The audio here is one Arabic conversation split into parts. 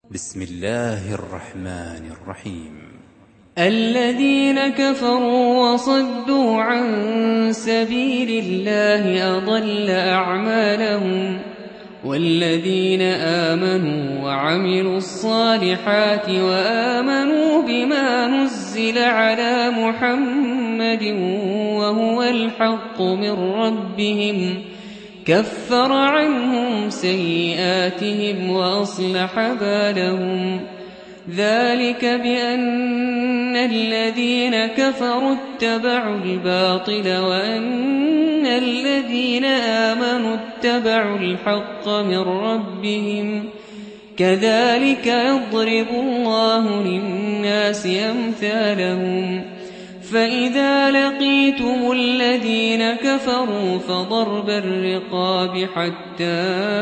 بسم الله الرحمن الرحيم. الذين كفروا وصدوا عن سبيل الله أضل أعمالهم والذين آمنوا وعملوا الصالحات وآمنوا بما نزل على محمد وهو الحق من ربهم كفر عنهم سيئاتهم وأصلح بالهم ذلك بأن الذين كفروا اتبعوا الباطل وأن الذين آمنوا اتبعوا الحق من ربهم كذلك يضرب الله للناس أمثالهم فإذا لقيتم الذين كفروا فضرب الرقاب حتى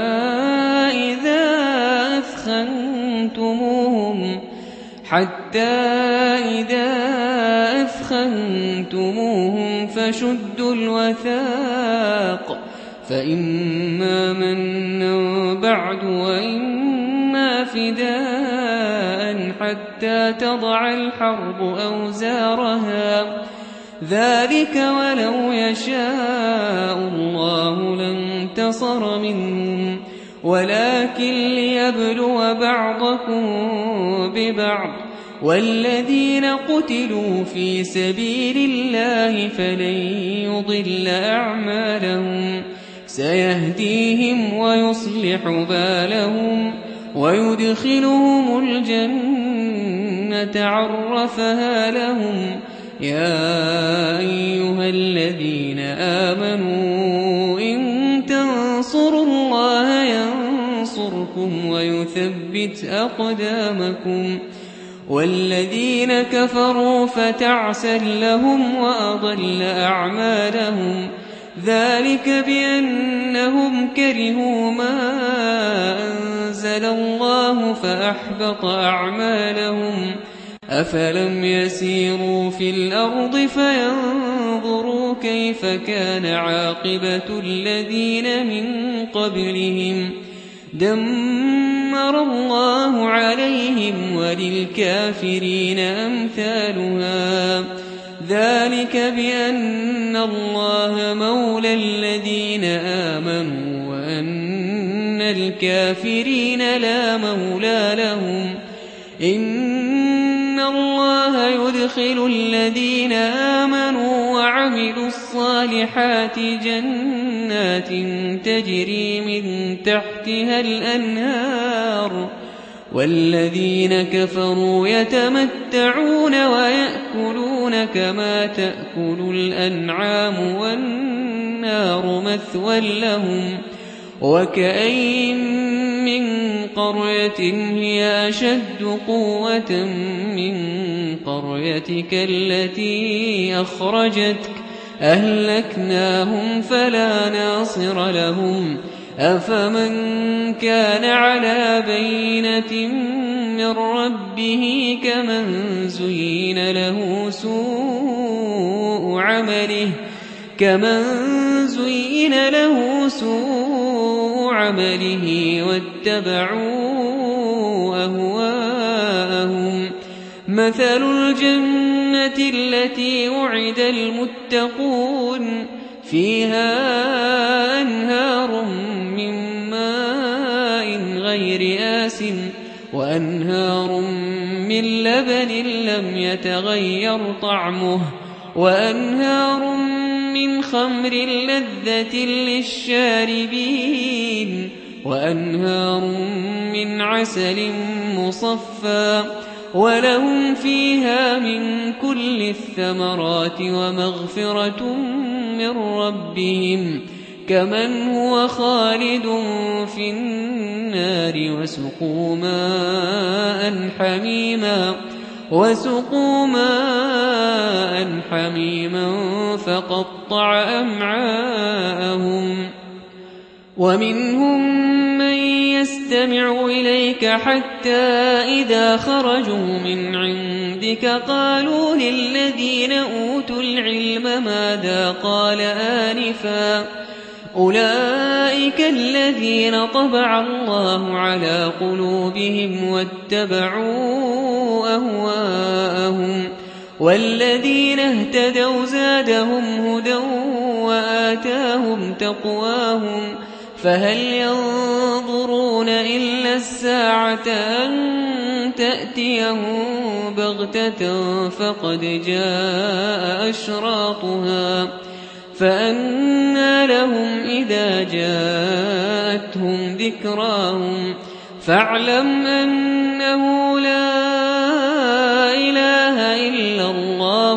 إذا أثخنتموهم فشدوا الوثاق فإما منا بعد وإما فداء حتى تضع الحرب أوزارها ذلك ولو يشاء الله لانتصر منهم ولكن ليبلو بعضكم ببعض والذين قتلوا في سبيل الله فلن يضل أعمالهم سيهديهم ويصلح بالهم ويدخلهم الجنة عرفها لهم يا أيها الذين آمنوا إن تنصروا الله ينصركم ويثبت أقدامكم والذين كفروا فتعسا لهم وأضل أعمالهم ذلك بأنهم كرهوا ما أنزل الله فأحبط أعمالهم أفلم يسيروا في الأرض فينظروا كيف كان عاقبة الذين من قبلهم دمر الله عليهم وللكافرين أمثالها ذلك بأن الله مولى الذين آمنوا وأن الكافرين لا مولى لهم إن الله يدخل الذين آمنوا وعملوا الصالحات جنات تجري من تحتها الأنهار والذين كفروا يتمتعون ويأكلون كما تأكل الأنعام والنار مثوى لهم وكأين من قرية هي أشد قوة من قريتك التي أخرجتك أهلكناهم فلا ناصر لهم أفمن كان على بينة من ربه كمن زين له سوء عمله واتبعوا أهواءهم مثل الجنة التي وعد المتقون فيها أنهار من ماء غير آسن وأنهار من لبن لم يتغير طعمه وأنهار من خمر لذة للشاربين وأنهار من عسل مصفى ولهم فيها من كل الثمرات ومغفرة من ربهم كمن هو خالد في النار وسقوا ماء حميما فقطع أمعاءهم ومنهم من يستمع إليك حتى إذا خرجوا من عندك قالوا للذين أوتوا العلم ماذا قال آنفا أولئك الذين طبع الله على قلوبهم واتبعوا أهواءهم والذين اهتدوا زادهم هدى وآتاهم تقواهم فهل ينظرون إلا الساعة أن تأتيهم بغتة فقد جاء أشراطها فأنى لهم إذا جاءتهم ذكراهم فاعلم أنه لا إله إلا الله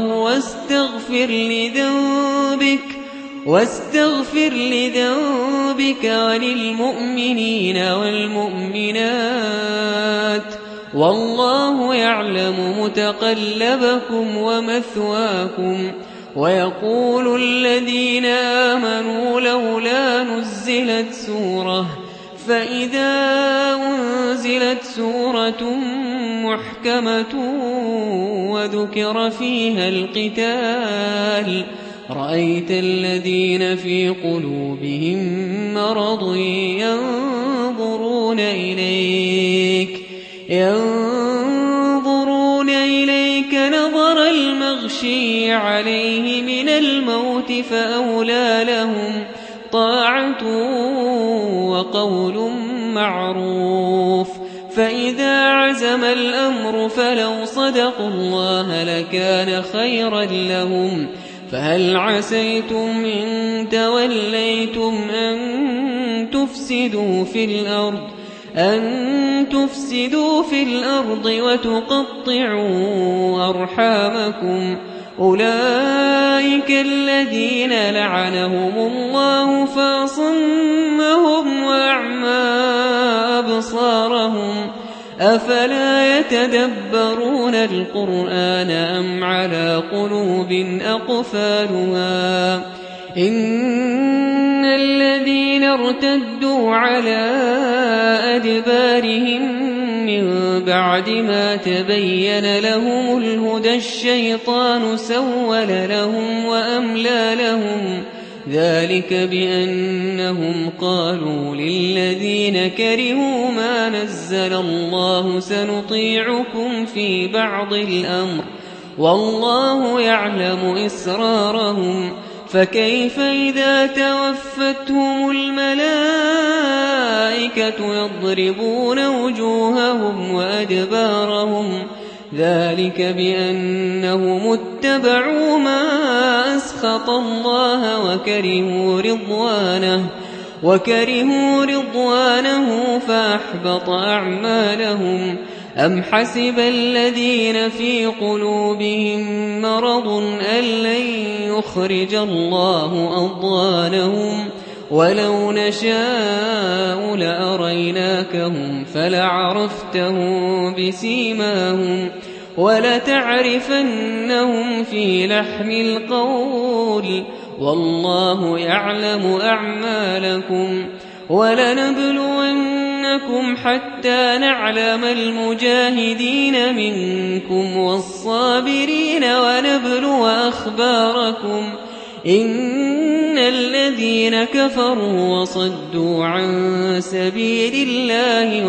واستغفر لذنبك وللمؤمنين والمؤمنات والله يعلم متقلبكم ومثواكم ويقول الذين آمنوا لولا نزلت سورة فإذا أنزلت سورة محكمة وذكر فيها القتال رأيت الذين في قلوبهم مرض ينظرون إليك نظر المغشي عليه من الموت فأولى لهم طاعة وقول معروف فإذا عزم الأمر فلو صدقوا الله لكان خيرا لهم فهل عسيتم إن توليتم أن تفسدوا في الأرض وتقطعوا أرحامكم أولئك الذين لعنهم الله فأصمهم وأعمى أبصارهم أفلا يتدبرون القرآن أم على قلوب أقفالها إن الذين ارتدوا على أدبارهم من بعد ما تبين لهم الهدى الشيطان سول لهم وأملى لهم ذلك بأنهم قالوا للذين كرهوا ما نزل الله سنطيعكم في بعض الأمر والله يعلم إسرارهم فكيف إذا توفتهم الملائكة يضربون وجوههم وأدبارهم ذلك بأنهم اتبعوا ما أسخط الله وكرهوا رضوانه فأحبط أعمالهم أم حسب الذين في قلوبهم مرض أن لن يخرج الله أضغانهم ولو نشاء لأريناكهم فلعرفتهم بسيماهم ولتعرفنهم في لحن القول والله يعلم أعمالكم ولنبلونكم حتى نعلم المجاهدين منكم والصابرين ونبلو أخباركم إن الذين كفروا وصدوا عن سبيل الله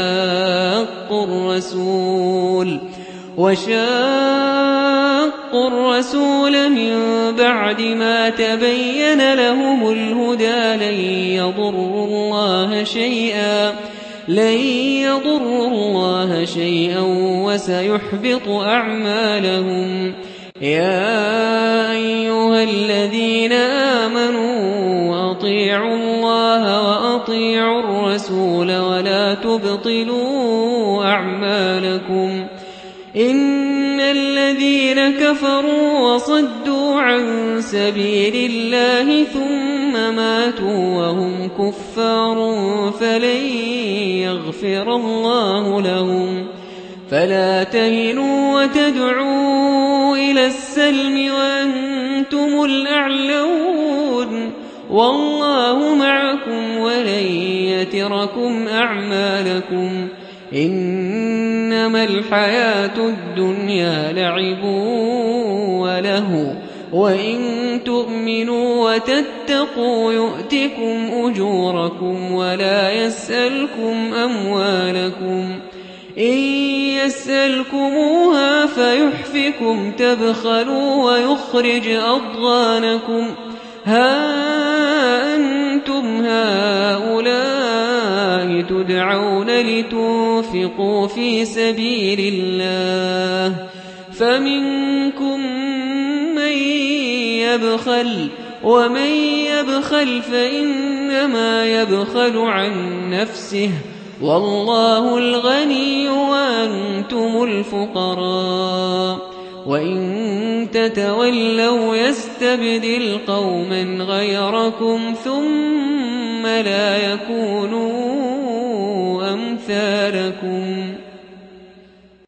وشاقوا الرسول من بعد ما تبين لهم الهدى لن يضروا الله شيئا وسيحبط أعمالهم يا أيها الذين آمنوا أطيعوا الله وأطيعوا الرسول ولا تبطلوا أعمالكم إن الذين كفروا وصدوا عن سبيل الله ثم ماتوا وهم كفار فلن يغفر الله لهم فلا تهنوا وتدعوا إلى السلم وأنتم الأعلون والله معكم ولن يتركم أعمالكم إنما الحياة الدنيا لعب وله وإن تؤمنوا وتتقوا يؤتكم أجوركم ولا يسألكم أموالكم إن يسألكموها فيحفكم تبخلوا ويخرج أضغانكم ها أنتم هؤلاء تدعون لتنفقوا في سبيل الله فمنكم من يبخل ومن يبخل فإنما يبخل عن نفسه والله الغني وأنتم الفقراء وإن تتولوا يستبدل قوما غيركم ثم لا يكونوا أمثالكم